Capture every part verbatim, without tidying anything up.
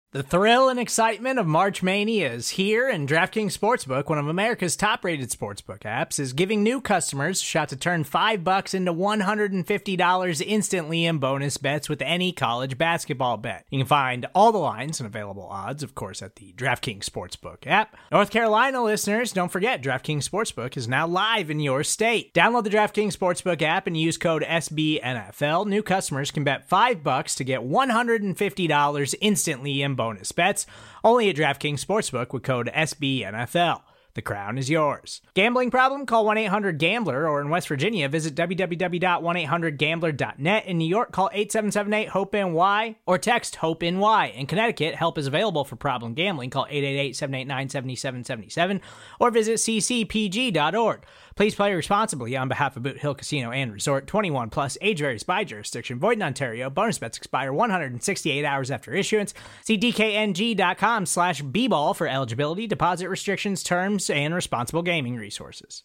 The thrill and excitement of March Mania is here, and DraftKings Sportsbook, one of America's top-rated sportsbook apps, is giving new customers a shot to turn five bucks into one hundred fifty dollars instantly in bonus bets with any college basketball bet. You can find all the lines and available odds, of course, at the DraftKings Sportsbook app. North Carolina listeners, don't forget, DraftKings Sportsbook is now live in your state. Download the DraftKings Sportsbook app and use code S B N F L. New customers can bet five bucks to get one hundred fifty dollars instantly in bonus bets, only at DraftKings Sportsbook with code S B N F L. The crown is yours. Gambling problem? Call one eight hundred gambler, or in West Virginia, visit w w w dot one eight hundred gambler dot net. In New York, call eight seven seven eight hope N Y or text HOPE-NY. In Connecticut, help is available for problem gambling. Call eight eight eight, seven eight nine, seven seven seven seven or visit c c p g dot org. Please play responsibly on behalf of Boot Hill Casino and Resort. twenty-one plus, age varies by jurisdiction. Void in Ontario. Bonus bets expire one hundred sixty-eight hours after issuance. See d k n g dot com slash b ball for eligibility, deposit restrictions, terms, and responsible gaming resources.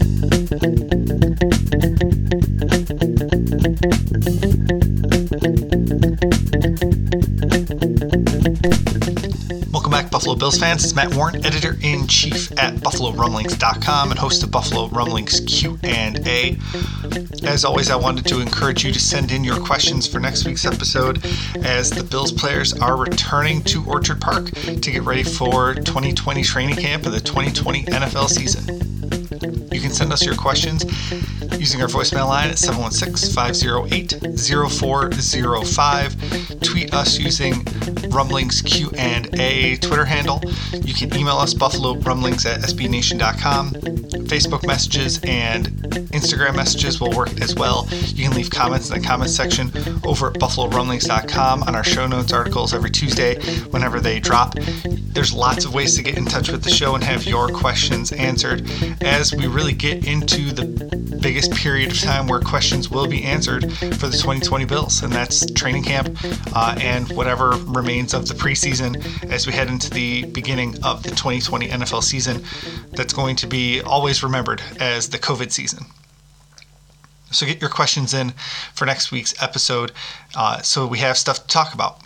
Welcome back, Buffalo Bills fans. It's Matt Warren, editor-in-chief at buffalo rumblings dot com and host of Buffalo Rumblings Q and A. As always, I wanted to encourage you to send in your questions for next week's episode, as the Bills players are returning to Orchard Park to get ready for twenty twenty training camp and the twenty twenty N F L season. You can send us your questions using our voicemail line at seven one six, five oh eight, oh four oh five. Tweet us using Rumblings Q and A Twitter handle. You can email us buffalo rumblings at s b nation dot com. Facebook messages and Instagram messages will work as well. You can leave comments in the comments section over at buffalo rumblings dot com on our show notes articles every Tuesday whenever they drop. There's lots of ways to get in touch with the show and have your questions answered as we really get into the biggest period of time where questions will be answered for the twenty twenty Bills, and that's training camp uh, and whatever remains of the preseason as we head into the beginning of the twenty twenty N F L season. That's going to be always remembered as the COVID season. So get your questions in for next week's episode uh, so we have stuff to talk about.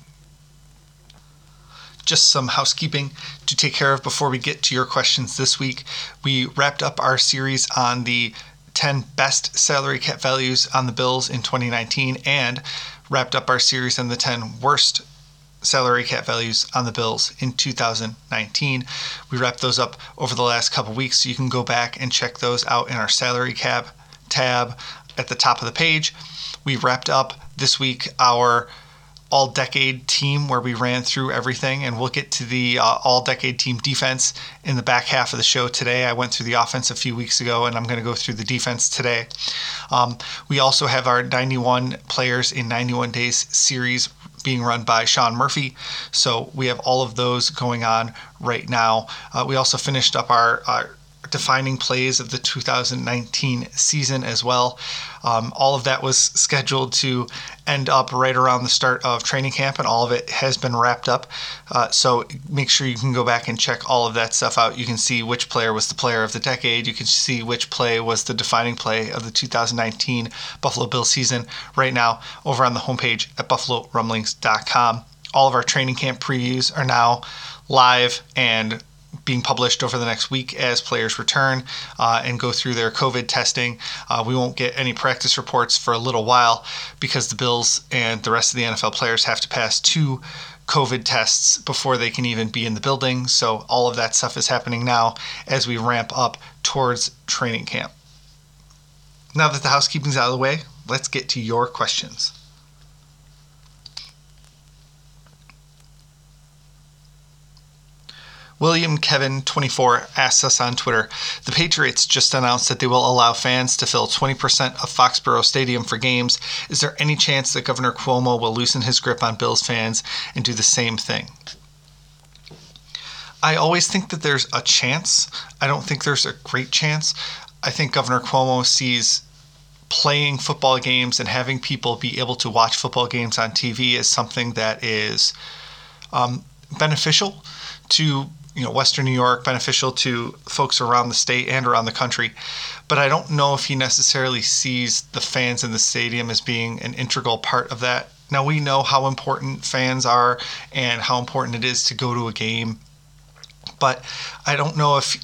Just some housekeeping to take care of before we get to your questions this week. We wrapped up our series on the ten best salary cap values on the Bills in twenty nineteen and wrapped up our series on the ten worst salary cap values on the Bills in two thousand nineteen. We wrapped those up over the last couple weeks, so you can go back and check those out in our salary cap tab at the top of the page. We wrapped up this week our all-decade team where we ran through everything, and we'll get to the uh, all-decade team defense in the back half of the show today. I went through the offense a few weeks ago, and I'm going to go through the defense today. Um, we also have our ninety-one players in ninety-one days series being run by Sean Murphy, so we have all of those going on right now. Uh, we also finished up our, our defining plays of the two thousand nineteen season as well. Um, all of that was scheduled to end up right around the start of training camp, and all of it has been wrapped up. Uh, so make sure you can go back and check all of that stuff out. You can see which player was the player of the decade. You can see which play was the defining play of the two thousand nineteen Buffalo Bills season right now over on the homepage at buffalo rumblings dot com. All of our training camp previews are now live and being published over the next week as players return uh, and go through their COVID testing. Uh, we won't get any practice reports for a little while because the Bills and the rest of the N F L players have to pass two COVID tests before they can even be in the building. So all of that stuff is happening now as we ramp up towards training camp. Now that the housekeeping's out of the way, let's get to your questions. William Kevin twenty-four asks us on Twitter, the Patriots just announced that they will allow fans to fill twenty percent of Foxborough Stadium for games. Is there any chance that Governor Cuomo will loosen his grip on Bills fans and do the same thing? I always think that there's a chance. I don't think there's a great chance. I think Governor Cuomo sees playing football games and having people be able to watch football games on T V as something that is um, beneficial to you know, Western New York, beneficial to folks around the state and around the country. But I don't know if he necessarily sees the fans in the stadium as being an integral part of that Now, we know how important fans are and how important it is to go to a game, but I don't know if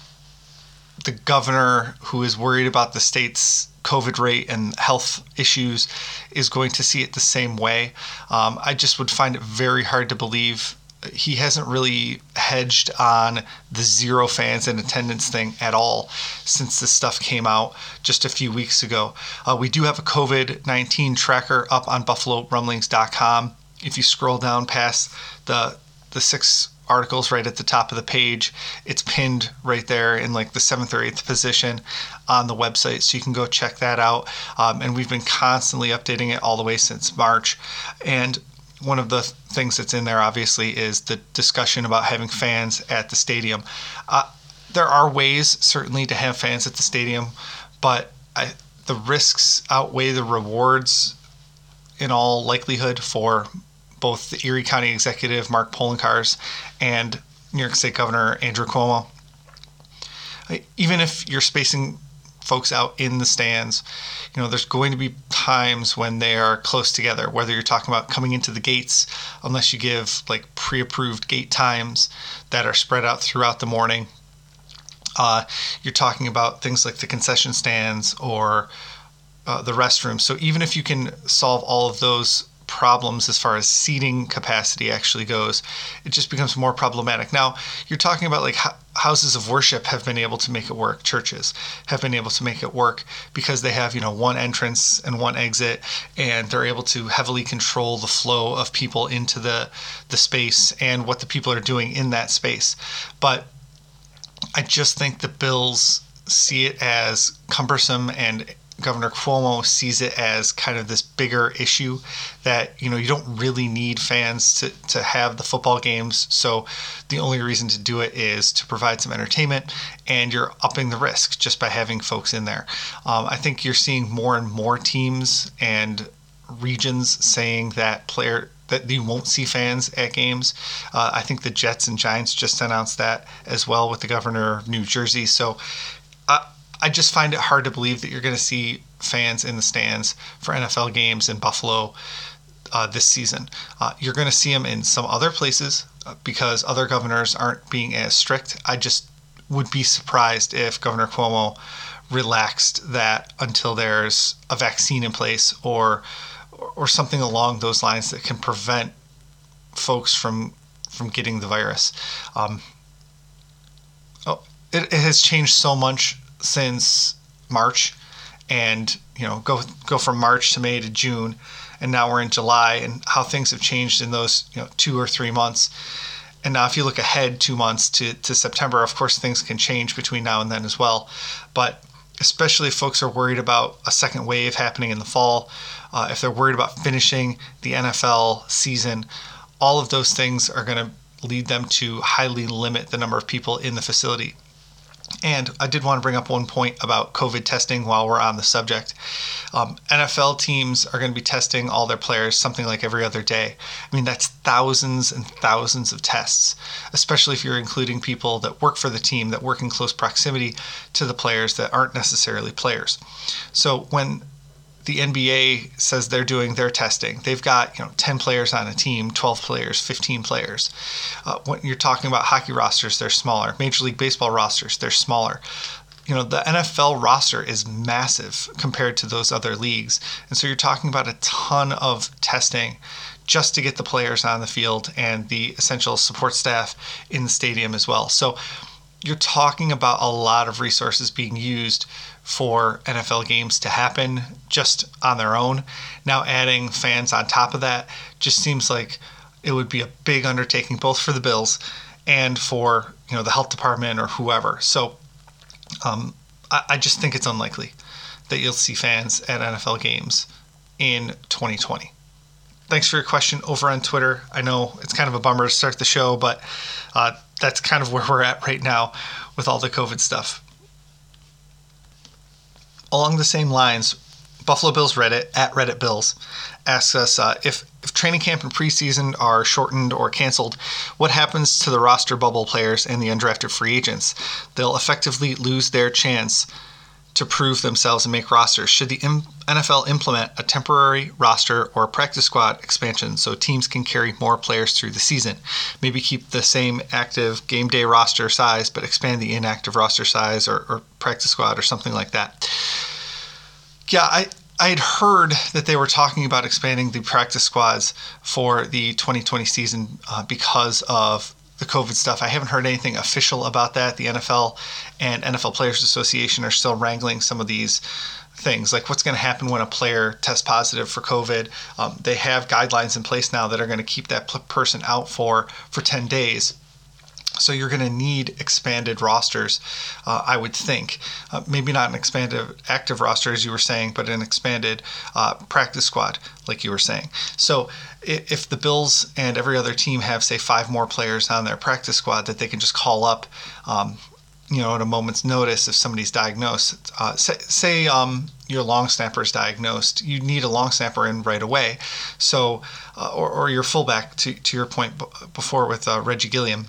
the governor, who is worried about the state's COVID rate and health issues, is going to see it the same way. Um, I just would find it very hard to believe. He hasn't really hedged on the zero fans in attendance thing at all since this stuff came out just a few weeks ago. Uh, we do have a COVID nineteen tracker up on buffalo rumblings dot com. If you scroll down past the the six articles right at the top of the page, it's pinned right there in like the seventh or eighth position on the website, so you can go check that out. Um, and we've been constantly updating it all the way since March. And one of the things that's in there, obviously, is the discussion about having fans at the stadium. Uh, there are ways, certainly, to have fans at the stadium, but I, the risks outweigh the rewards in all likelihood for both the Erie County Executive, Mark Poloncarz, and New York State Governor Andrew Cuomo. Even if you're spacing folks out in the stands, you know, there's going to be times when they are close together, whether you're talking about coming into the gates, unless you give like pre-approved gate times that are spread out throughout the morning. Uh, you're talking about things like the concession stands or uh, the restrooms. So even if you can solve all of those problems as far as seating capacity actually goes, it just becomes more problematic. Now, you're talking about like ho- houses of worship have been able to make it work. Churches have been able to make it work because they have, you know, one entrance and one exit, and they're able to heavily control the flow of people into the the space and what the people are doing in that space. But I just think the Bills see it as cumbersome, and Governor Cuomo sees it as kind of this bigger issue that, you know, you don't really need fans to, to have the football games. So the only reason to do it is to provide some entertainment, and you're upping the risk just by having folks in there. Um, I think you're seeing more and more teams and regions saying that player that you won't see fans at games. Uh, I think the Jets and Giants just announced that as well with the governor of New Jersey. So uh, I just find it hard to believe that you're going to see fans in the stands for N F L games in Buffalo uh, this season. Uh, you're going to see them in some other places uh, because other governors aren't being as strict. I just would be surprised if Governor Cuomo relaxed that until there's a vaccine in place or or something along those lines that can prevent folks from from getting the virus. Um, oh, it, it has changed so much since March, and you know, go go from March to May to June, and now we're in July, and how things have changed in those, you know, two or three months. And now if you look ahead two months to, to September, of course things can change between now and then as well. But especially if folks are worried about a second wave happening in the fall, uh, if they're worried about finishing the N F L season, all of those things are going to lead them to highly limit the number of people in the facility. And I did want to bring up one point about COVID testing while we're on the subject. Um, N F L teams are going to be testing all their players something like every other day. I mean, that's thousands and thousands of tests, especially if you're including people that work for the team, that work in close proximity to the players that aren't necessarily players. So when the N B A says they're doing their testing, they've got, you know, ten players on a team, twelve players, fifteen players. Uh, when you're talking about hockey rosters, they're smaller. Major League Baseball rosters, they're smaller. You know, the N F L roster is massive compared to those other leagues. And so you're talking about a ton of testing just to get the players on the field and the essential support staff in the stadium as well. So you're talking about a lot of resources being used for N F L games to happen just on their own. Now adding fans on top of that just seems like it would be a big undertaking, both for the Bills and for, you know, the health department or whoever. So um, I, I just think it's unlikely that you'll see fans at N F L games in twenty twenty. Thanks for your question over on Twitter. I know it's kind of a bummer to start the show, but uh, that's kind of where we're at right now with all the COVID stuff. Along the same lines, Buffalo Bills Reddit, at Reddit Bills, asks us uh, if, if training camp and preseason are shortened or canceled, what happens to the roster bubble players and the undrafted free agents? They'll effectively lose their chance to prove themselves and make rosters. Should the N F L implement a temporary roster or practice squad expansion so teams can carry more players through the season? Maybe keep the same active game day roster size, but expand the inactive roster size or, or practice squad or something like that. Yeah, I, I had heard that they were talking about expanding the practice squads for the twenty twenty season uh, because of the COVID stuff. I haven't heard anything official about that. The N F L and N F L Players Association are still wrangling some of these things, like what's going to happen when a player tests positive for COVID. Um, they have guidelines in place now that are going to keep that p- person out for, for ten days. So you're going to need expanded rosters, uh, I would think. Uh, maybe not an expanded active roster, as you were saying, but an expanded uh, practice squad, like you were saying. So if the Bills and every other team have, say, five more players on their practice squad that they can just call up, um, you know, at a moment's notice if somebody's diagnosed. Uh, say say um, your long snapper is diagnosed, you need a long snapper in right away. So, uh, or, or your fullback, to, to your point b- before with uh, Reggie Gilliam.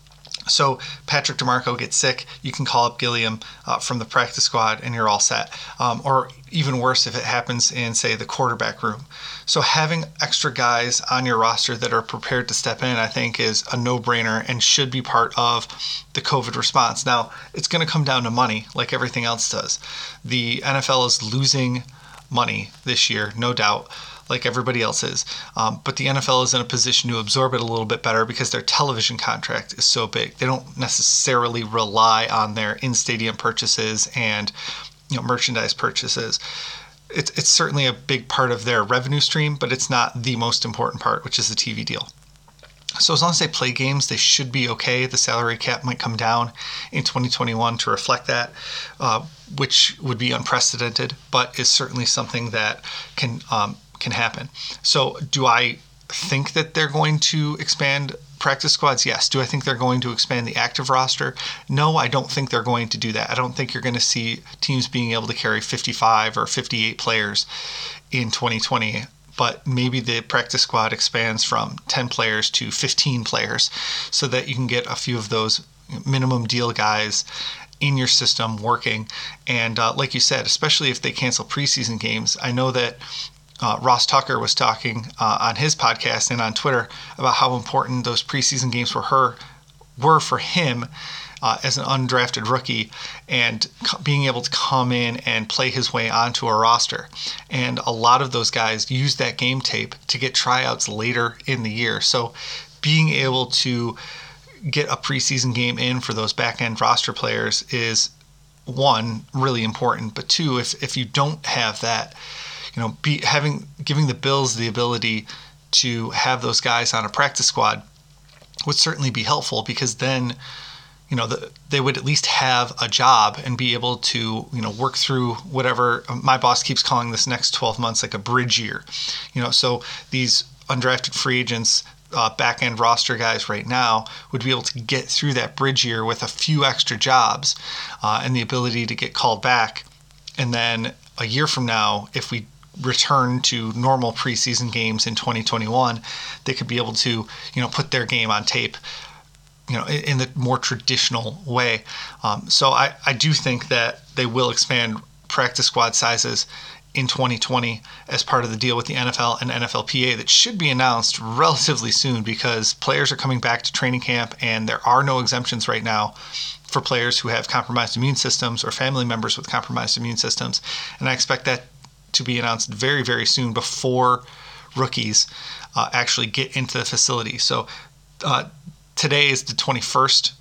So Patrick DeMarco gets sick, you can call up Gilliam uh, from the practice squad and you're all set. Um, or even worse if it happens in, say, the quarterback room. So having extra guys on your roster that are prepared to step in, I think, is a no-brainer and should be part of the COVID response. Now, it's going to come down to money like everything else does. The N F L is losing money this year, no doubt, like everybody else is. Um, but the N F L is in a position to absorb it a little bit better because their television contract is so big. They don't necessarily rely on their in-stadium purchases and, you know, merchandise purchases. It's, it's certainly a big part of their revenue stream, but it's not the most important part, which is the T V deal. So as long as they play games, they should be okay. The salary cap might come down in twenty twenty-one to reflect that, uh, which would be unprecedented, but is certainly something that can um, can happen. So do I think that they're going to expand practice squads? Yes. Do I think they're going to expand the active roster? No, I don't think they're going to do that. I don't think you're going to see teams being able to carry fifty-five or fifty-eight players in twenty twenty. But maybe the practice squad expands from ten players to fifteen players so that you can get a few of those minimum deal guys in your system working. And uh, like you said, especially if they cancel preseason games, I know that Uh, Ross Tucker was talking uh, on his podcast and on Twitter about how important those preseason games were her were for him uh, as an undrafted rookie and co- being able to come in and play his way onto a roster. And a lot of those guys use that game tape to get tryouts later in the year. So being able to get a preseason game in for those back-end roster players is, one, really important. But two, if if you don't have that, you know, be having giving the Bills the ability to have those guys on a practice squad would certainly be helpful, because then, you know, the, they would at least have a job and be able to, you know, work through whatever. My boss keeps calling this next twelve months like a bridge year. You know, so these undrafted free agents, uh, back end roster guys right now would be able to get through that bridge year with a few extra jobs uh, and the ability to get called back. And then a year from now, if we return to normal preseason games in twenty twenty-one, they could be able to, you know, put their game on tape, you know, in the more traditional way. Um, so I, I do think that they will expand practice squad sizes in twenty twenty as part of the deal with the N F L and N F L P A that should be announced relatively soon, because players are coming back to training camp and there are no exemptions right now for players who have compromised immune systems or family members with compromised immune systems. And I expect that to be announced very, very soon before rookies uh, actually get into the facility. So uh, today is the twenty-first,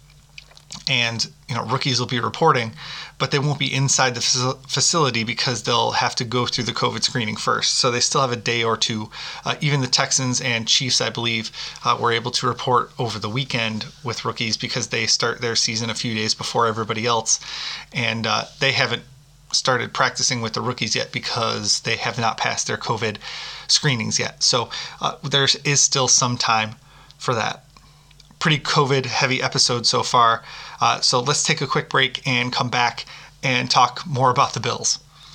and you know, rookies will be reporting, but they won't be inside the facility because they'll have to go through the COVID screening first. So they still have a day or two. Uh, even the Texans and Chiefs, I believe, uh, were able to report over the weekend with rookies because they start their season a few days before everybody else, and uh, they haven't started practicing with the rookies yet because they have not passed their COVID screenings yet. So uh, there is still some time for that. Pretty COVID heavy episode so far. Uh, so let's take a quick break and come back and talk more about the Bills.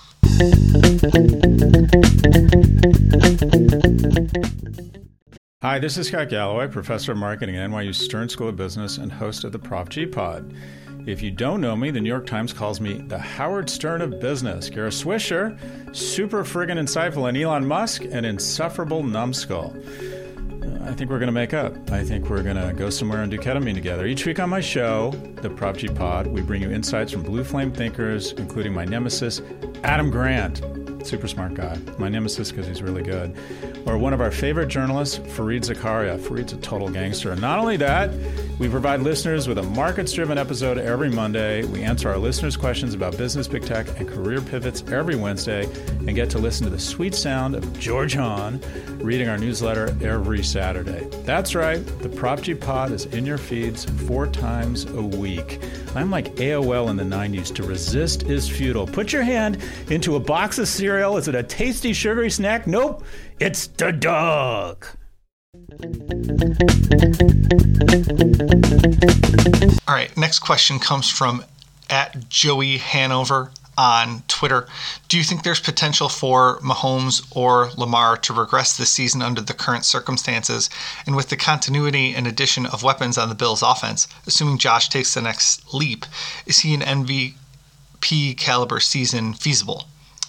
Hi, this is Scott Galloway, professor of marketing at N Y U Stern School of Business and host of the Prof G Pod. If you don't know me, the New York Times calls me the Howard Stern of business. Kara Swisher, super friggin' insightful, and Elon Musk, an insufferable numbskull. I think we're going to make up. I think we're going to go somewhere and do ketamine together. Each week on my show, the Prop G Pod, we bring you insights from blue flame thinkers, including my nemesis, Adam Grant. Super smart guy. My nemesis because he's really good. Or one of our favorite journalists, Fareed Zakaria. Fareed's a total gangster. And not only that, we provide listeners with a markets-driven episode every Monday. We answer our listeners' questions about business, big tech, and career pivots every Wednesday, and get to listen to the sweet sound of George Hahn reading our newsletter every Saturday. That's right. The Prop G Pod is in your feeds four times a week. I'm like A O L in the nineties. To resist is futile. Put your hand into a box of cereal. Is it a tasty, sugary snack? Nope. It's the dog. All right, next question comes from at Joey Hanover on Twitter. Do you think there's potential for Mahomes or Lamar to regress this season under the current circumstances? And with the continuity and addition of weapons on the Bills' offense, assuming Josh takes the next leap, is he an M V P caliber season feasible?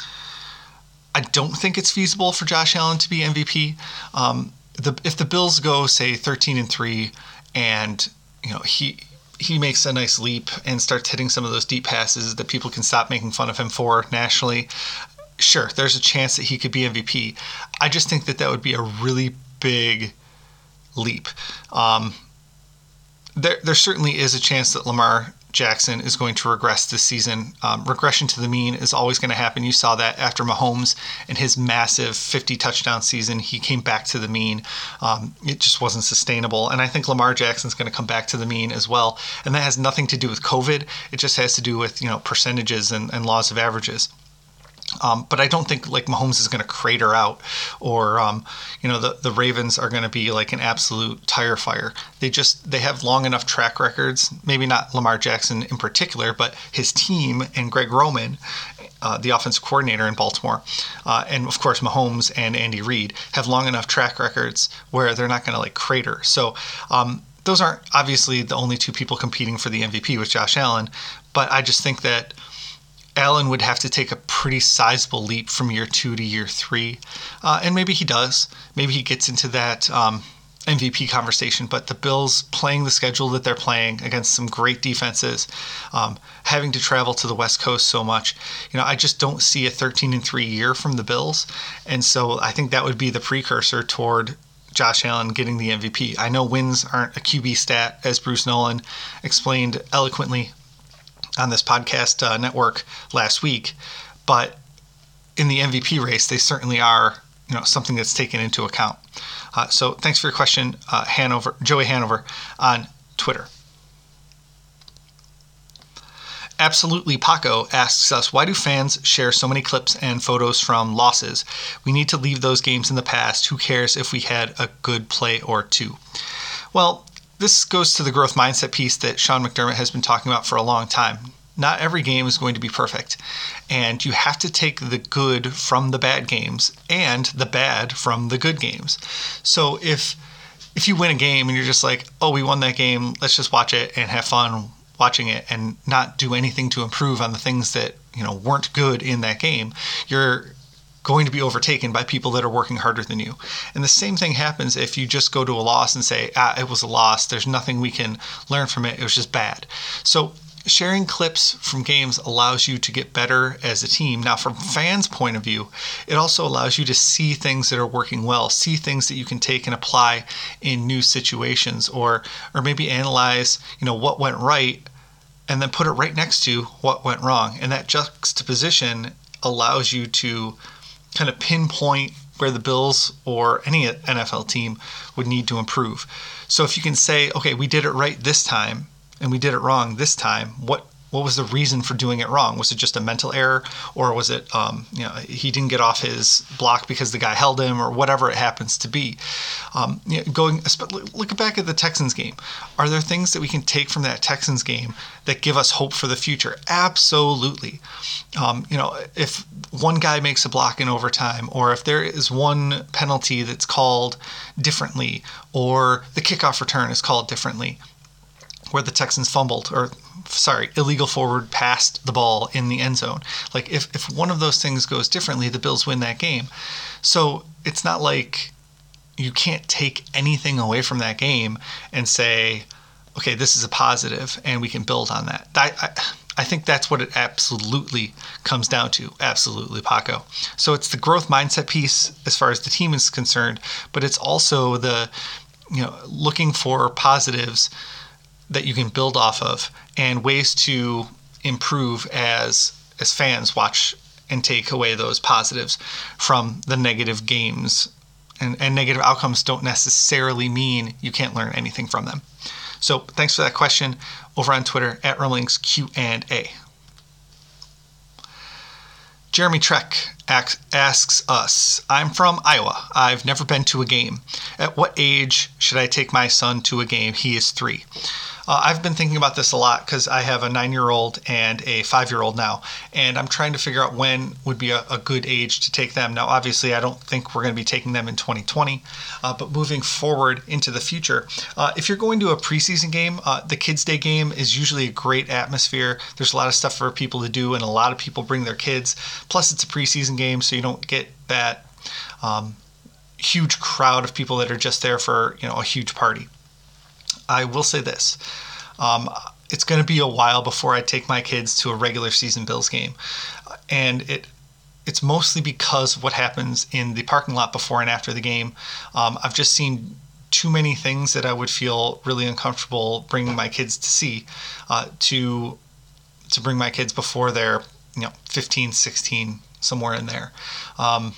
I don't think it's feasible for Josh Allen to be M V P. Um, the, if the Bills go, say, thirteen and three, and you know he he makes a nice leap and starts hitting some of those deep passes that people can stop making fun of him for nationally, sure, there's a chance that he could be M V P. I just think that that would be a really big leap. Um, there, there certainly is a chance that Lamar Jackson is going to regress this season. Um, regression to the mean is always going to happen. You saw that after Mahomes and his massive fifty touchdown season, he came back to the mean. Um, it just wasn't sustainable. And I think Lamar Jackson's going to come back to the mean as well. And that has nothing to do with COVID. It just has to do with, you know, percentages and, and laws of averages. Um, but I don't think like Mahomes is going to crater out, or um, you know the the Ravens are going to be like an absolute tire fire. They just they have long enough track records. Maybe not Lamar Jackson in particular, but his team and Greg Roman, uh, the offensive coordinator in Baltimore, uh, and of course Mahomes and Andy Reid have long enough track records where they're not going to like crater. So um, those aren't obviously the only two people competing for the M V P with Josh Allen, but I just think that Allen would have to take a pretty sizable leap from year two to year three. Uh, and maybe he does. Maybe he gets into that um, M V P conversation. But the Bills playing the schedule that they're playing against some great defenses, um, having to travel to the West Coast so much, you know, I just don't see a thirteen and three year from the Bills. And so I think that would be the precursor toward Josh Allen getting the M V P. I know wins aren't a Q B stat, as Bruce Nolan explained eloquently on this podcast uh, network last week, but in the M V P race, they certainly are, you know, something that's taken into account. Uh, so thanks for your question, uh, Hanover, Joey Hanover on Twitter. Absolutely Paco asks us, why do fans share so many clips and photos from losses? We need to leave those games in the past. Who cares if we had a good play or two? Well, this goes to the growth mindset piece that Sean McDermott has been talking about for a long time. Not every game is going to be perfect, and you have to take the good from the bad games and the bad from the good games. So if if you win a game and you're just like, oh, we won that game, let's just watch it and have fun watching it and not do anything to improve on the things that, you know, weren't good in that game, you're going to be overtaken by people that are working harder than you. And the same thing happens if you just go to a loss and say, ah, it was a loss. There's nothing we can learn from it. It was just bad. So sharing clips from games allows you to get better as a team. Now, from fans' point of view, it also allows you to see things that are working well, see things that you can take and apply in new situations, or or maybe analyze, you know, what went right and then put it right next to what went wrong. And that juxtaposition allows you to kind of pinpoint where the Bills or any N F L team would need to improve. So if you can say, okay, we did it right this time and we did it wrong this time, what what was the reason for doing it wrong? Was it just a mental error, or was it, um, you know, he didn't get off his block because the guy held him, or whatever it happens to be? Um, you know, going look back at the Texans game. Are there things that we can take from that Texans game that give us hope for the future? Absolutely. Um, you know, if one guy makes a block in overtime, or if there is one penalty that's called differently, or the kickoff return is called differently, where the Texans fumbled, or sorry, illegal forward passed the ball in the end zone. Like if, if one of those things goes differently, the Bills win that game. So it's not like you can't take anything away from that game and say, okay, this is a positive and we can build on that. I, I, I think that's what it absolutely comes down to. Absolutely, Paco. So it's the growth mindset piece as far as the team is concerned, but it's also the, you know, looking for positives that you can build off of and ways to improve as as fans watch and take away those positives from the negative games. And, and negative outcomes don't necessarily mean you can't learn anything from them. So thanks for that question over on Twitter at Rumblings Q and A. Jeremy Trek asks us, I'm from Iowa. I've never been to a game. At what age should I take my son to a game? He is three. Uh, I've been thinking about this a lot because I have a nine-year-old and a five-year-old now, and I'm trying to figure out when would be a, a good age to take them. Now, obviously, I don't think we're going to be taking them in twenty twenty, uh, but moving forward into the future, uh, if you're going to a preseason game, uh, the Kids Day game is usually a great atmosphere. There's a lot of stuff for people to do, and a lot of people bring their kids. Plus, it's a preseason game, so you don't get that um, huge crowd of people that are just there for, you know, a huge party. I will say this. Um, it's going to be a while before I take my kids to a regular season Bills game. And it it's mostly because of what happens in the parking lot before and after the game. Um, I've just seen too many things that I would feel really uncomfortable bringing my kids to see, uh, to to bring my kids before they're, you know, fifteen, sixteen, somewhere in there. Um,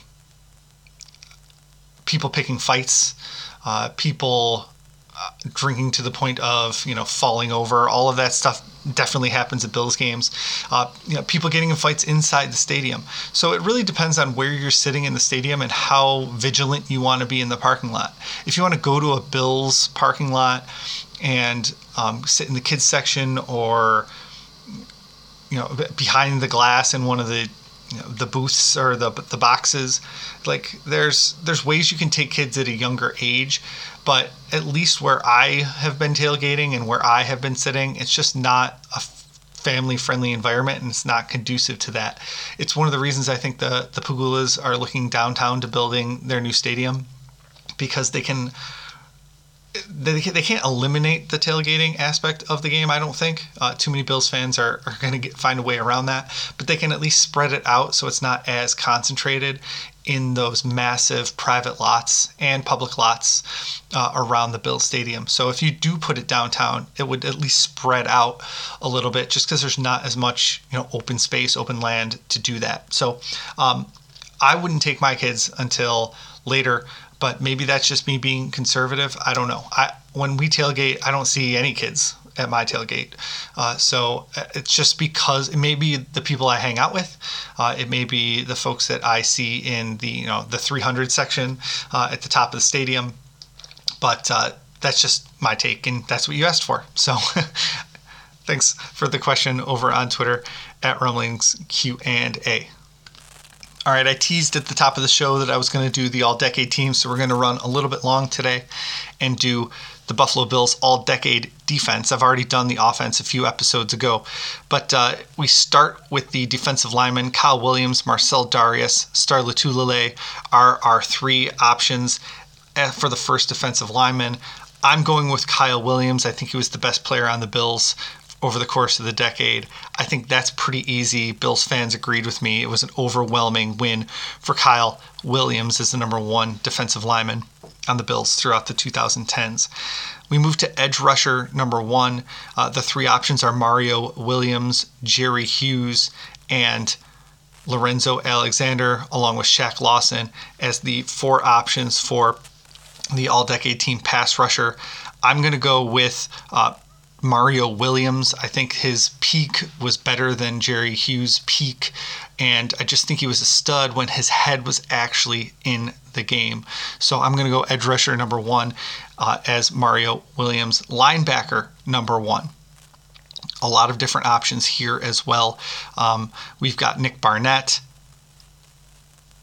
people picking fights, uh, people uh, drinking to the point of, you know, falling over. All of that stuff definitely happens at Bills games. Uh, you know, people getting in fights inside the stadium. So it really depends on where you're sitting in the stadium and how vigilant you want to be in the parking lot. If you want to go to a Bills parking lot and um, sit in the kids section, or, you know, behind the glass in one of the, you know, the booths or the the boxes, like there's there's ways you can take kids at a younger age, but at least where I have been tailgating and where I have been sitting, it's just not a family friendly environment, and it's not conducive to that. It's one of the reasons I think the the Pagulas are looking downtown to building their new stadium, because they can They they can't eliminate the tailgating aspect of the game, I don't think. Uh, too many Bills fans are, are going to find a way around that. But they can at least spread it out so it's not as concentrated in those massive private lots and public lots uh, around the Bills Stadium. So if you do put it downtown, it would at least spread out a little bit, just because there's not as much, you know, open space, open land to do that. So um, I wouldn't take my kids until later. But maybe that's just me being conservative. I don't know. I when we tailgate, I don't see any kids at my tailgate. Uh, so it's just because it may be the people I hang out with. Uh, it may be the folks that I see in the, you know, the three hundred section uh, at the top of the stadium. But uh, that's just my take, and that's what you asked for. So thanks for the question over on Twitter at Rumblings Q and A. All right, I teased at the top of the show that I was going to do the all-decade team, so we're going to run a little bit long today and do the Buffalo Bills all-decade defense. I've already done the offense a few episodes ago, but uh, we start with the defensive linemen. Kyle Williams, Marcel Darius, Star Lotulelei are our three options for the first defensive lineman. I'm going with Kyle Williams. I think he was the best player on the Bills over the course of the decade. I think that's pretty easy. Bills fans agreed with me. It was an overwhelming win for Kyle Williams as the number one defensive lineman on the Bills throughout the twenty tens. We move to edge rusher number one. Uh, the three options are Mario Williams, Jerry Hughes, and Lorenzo Alexander, along with Shaq Lawson, as the four options for the all-decade team pass rusher. I'm going to go with uh, Mario Williams. I think his peak was better than Jerry Hughes' peak, and I just think he was a stud when his head was actually in the game. So I'm going to go edge rusher number one uh, as Mario Williams. Linebacker number one. A lot of different options here as well. Um, we've got Nick Barnett,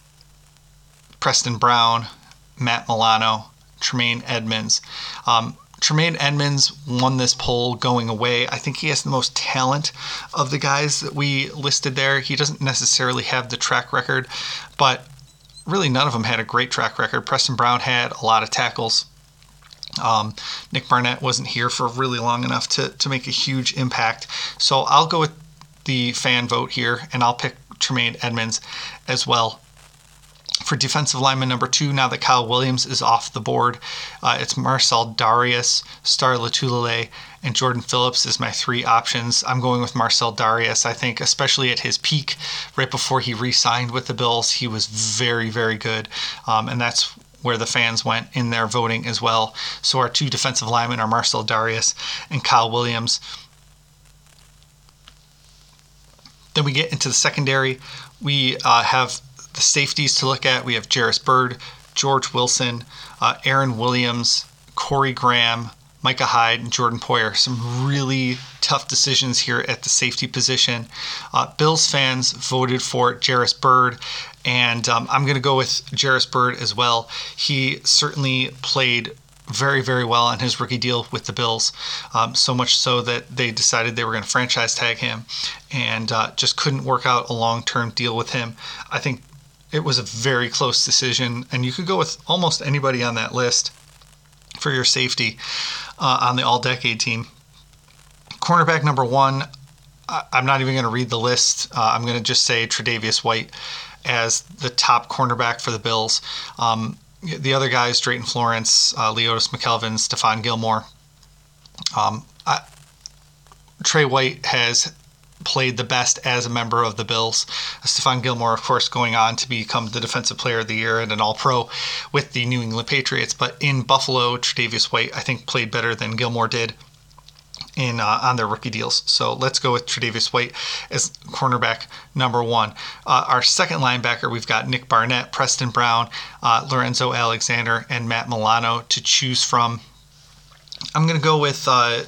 Preston Brown, Matt Milano, Tremaine Edmonds. Um, Tremaine Edmonds won this poll going away. I think he has the most talent of the guys that we listed there. He doesn't necessarily have the track record, but really none of them had a great track record. Preston Brown had a lot of tackles. Um, Nick Barnett wasn't here for really long enough to, to make a huge impact. So I'll go with the fan vote here, and I'll pick Tremaine Edmonds as well. For defensive lineman number two, now that Kyle Williams is off the board, uh, it's Marcel Darius, Star Latulele, and Jordan Phillips is my three options. I'm going with Marcel Darius. I think especially at his peak, right before he re-signed with the Bills, he was very, very good. Um, and that's where the fans went in their voting as well. So our two defensive linemen are Marcel Darius and Kyle Williams. Then we get into the secondary. We uh, have the safeties to look at. We have Jairus Byrd, George Wilson, uh, Aaron Williams, Corey Graham, Micah Hyde, and Jordan Poyer. Some really tough decisions here at the safety position. Uh, Bills fans voted for Jairus Byrd, and um, I'm going to go with Jairus Byrd as well. He certainly played very, very well on his rookie deal with the Bills, um, so much so that they decided they were going to franchise tag him and uh, just couldn't work out a long-term deal with him. I think it was a very close decision, and you could go with almost anybody on that list for your safety uh, on the all-decade team. Cornerback number one, I'm not even going to read the list. Uh, I'm going to just say Tre'Davious White as the top cornerback for the Bills. Um, the other guys, Drayton Florence, uh, Leotis McKelvin, Stephon Gilmore. Um, I, Trey White has played the best as a member of the Bills. Stephon Gilmore, of course, going on to become the Defensive Player of the Year and an All-Pro with the New England Patriots. But in Buffalo, Tre'Davious White, I think, played better than Gilmore did in uh, on their rookie deals. So let's go with Tre'Davious White as cornerback number one. Uh, our second linebacker, we've got Nick Barnett, Preston Brown, uh, Lorenzo Alexander, and Matt Milano to choose from. I'm going to go with uh,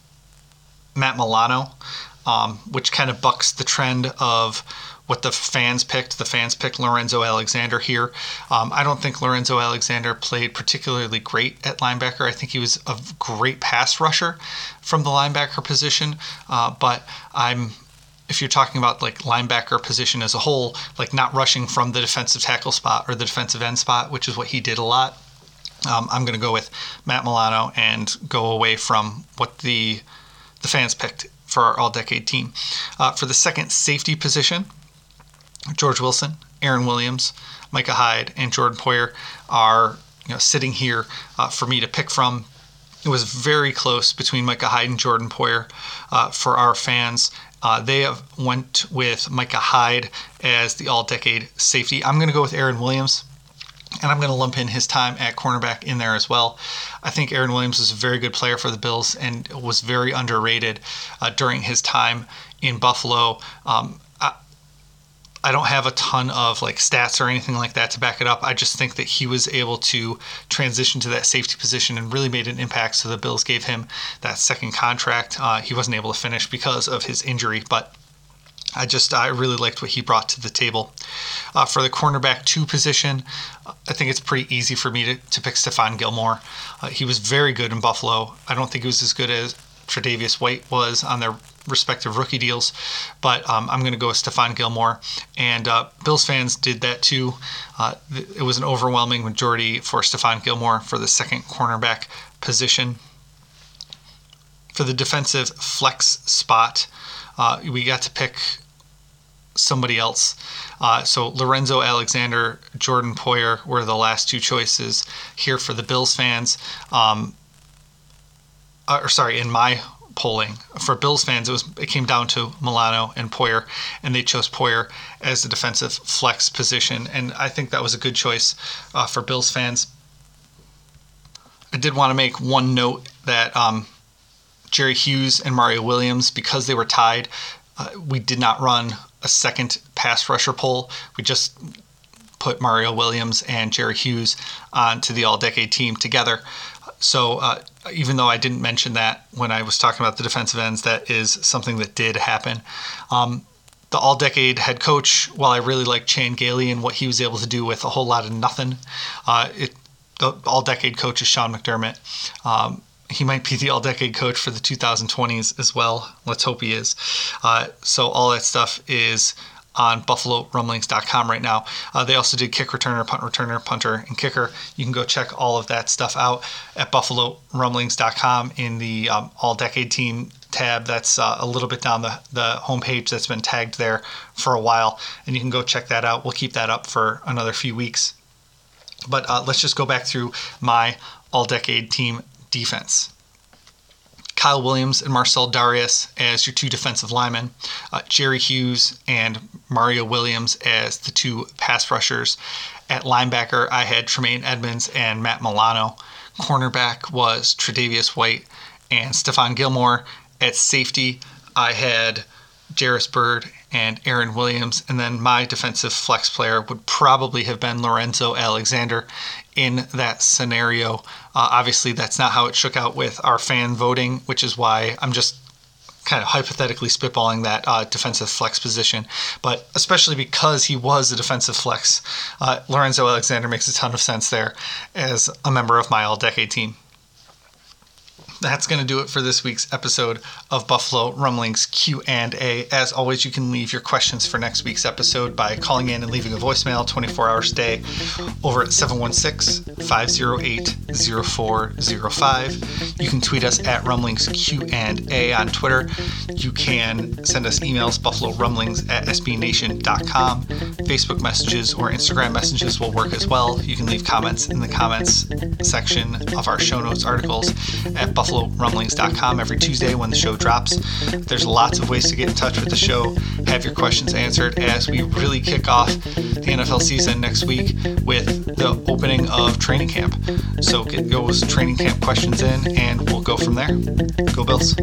Matt Milano. Um, which kind of bucks the trend of what the fans picked. The fans picked Lorenzo Alexander here. Um, I don't think Lorenzo Alexander played particularly great at linebacker. I think he was a great pass rusher from the linebacker position, uh, but I'm if you're talking about like linebacker position as a whole, like not rushing from the defensive tackle spot or the defensive end spot, which is what he did a lot, um, I'm going to go with Matt Milano and go away from what the the fans picked for our all-decade team. Uh, for the second safety position, George Wilson, Aaron Williams, Micah Hyde, and Jordan Poyer are you know, sitting here uh, for me to pick from. It was very close between Micah Hyde and Jordan Poyer uh, for our fans. Uh, they have went with Micah Hyde as the all-decade safety. I'm going to go with Aaron Williams, and I'm going to lump in his time at cornerback in there as well. I think Aaron Williams is a very good player for the Bills and was very underrated uh, during his time in Buffalo. Um, I, I don't have a ton of like stats or anything like that to back it up. I just think that he was able to transition to that safety position and really made an impact. So the Bills gave him that second contract. Uh, he wasn't able to finish because of his injury, but I just I really liked what he brought to the table. Uh, for the cornerback two position, I think it's pretty easy for me to, to pick Stephon Gilmore. Uh, he was very good in Buffalo. I don't think he was as good as Tre'Davious White was on their respective rookie deals, but um, I'm going to go with Stephon Gilmore. And uh, Bills fans did that too. Uh, it was an overwhelming majority for Stephon Gilmore for the second cornerback position. For the defensive flex spot, uh, we got to pick somebody else. Uh, so Lorenzo Alexander, Jordan Poyer were the last two choices here for the Bills fans. Um, uh, or sorry, in my polling for Bills fans, it was it came down to Milano and Poyer, and they chose Poyer as the defensive flex position, and I think that was a good choice uh, for Bills fans. I did want to make one note that um, Jerry Hughes and Mario Williams, because they were tied, uh, we did not run a second pass rusher poll. We just put Mario Williams and Jerry Hughes onto the all-decade team together. So uh, even though I didn't mention that when I was talking about the defensive ends, that is something that did happen. Um, the all-decade head coach, while I really like Chan Gailey and what he was able to do with a whole lot of nothing, uh, it, the all-decade coach is Sean McDermott. Um, he might be the all-decade coach for the two thousand twenties as well. Let's hope he is. Uh, so all that stuff is on buffalo rumblings dot com right now. Uh, they also did kick returner, punt returner, punter, and kicker. You can go check all of that stuff out at buffalo rumblings dot com in the um, all-decade team tab. That's uh, a little bit down the, the homepage that's been tagged there for a while, and you can go check that out. We'll keep that up for another few weeks. But uh, let's just go back through my all-decade team defense. Kyle Williams and Marcel Darius as your two defensive linemen, uh, Jerry Hughes and Mario Williams as the two pass rushers. At linebacker, I had Tremaine Edmonds and Matt Milano. Cornerback was Tre'Davious White and Stephon Gilmore. At safety, I had Jairus Byrd and Aaron Williams, and then my defensive flex player would probably have been Lorenzo Alexander in that scenario. Uh, obviously, that's not how it shook out with our fan voting, which is why I'm just kind of hypothetically spitballing that uh, defensive flex position. But especially because he was a defensive flex, uh, Lorenzo Alexander makes a ton of sense there as a member of my all-decade team. That's going to do it for this week's episode of Buffalo Rumblings Q and A. As always, you can leave your questions for next week's episode by calling in and leaving a voicemail twenty-four hours a day over at seven one six, five oh eight, oh four oh five. You can tweet us at Rumblings Q and A on Twitter. You can send us emails, buffalo rumblings at s b nation dot com. Facebook messages or Instagram messages will work as well. You can leave comments in the comments section of our show notes articles at buffalo rumblings dot com every Tuesday when the show drops. There's lots of ways to get in touch with the show, have your questions answered as we really kick off the N F L season next week with the opening of training camp. So get those training camp questions in and we'll go from there. Go Bills.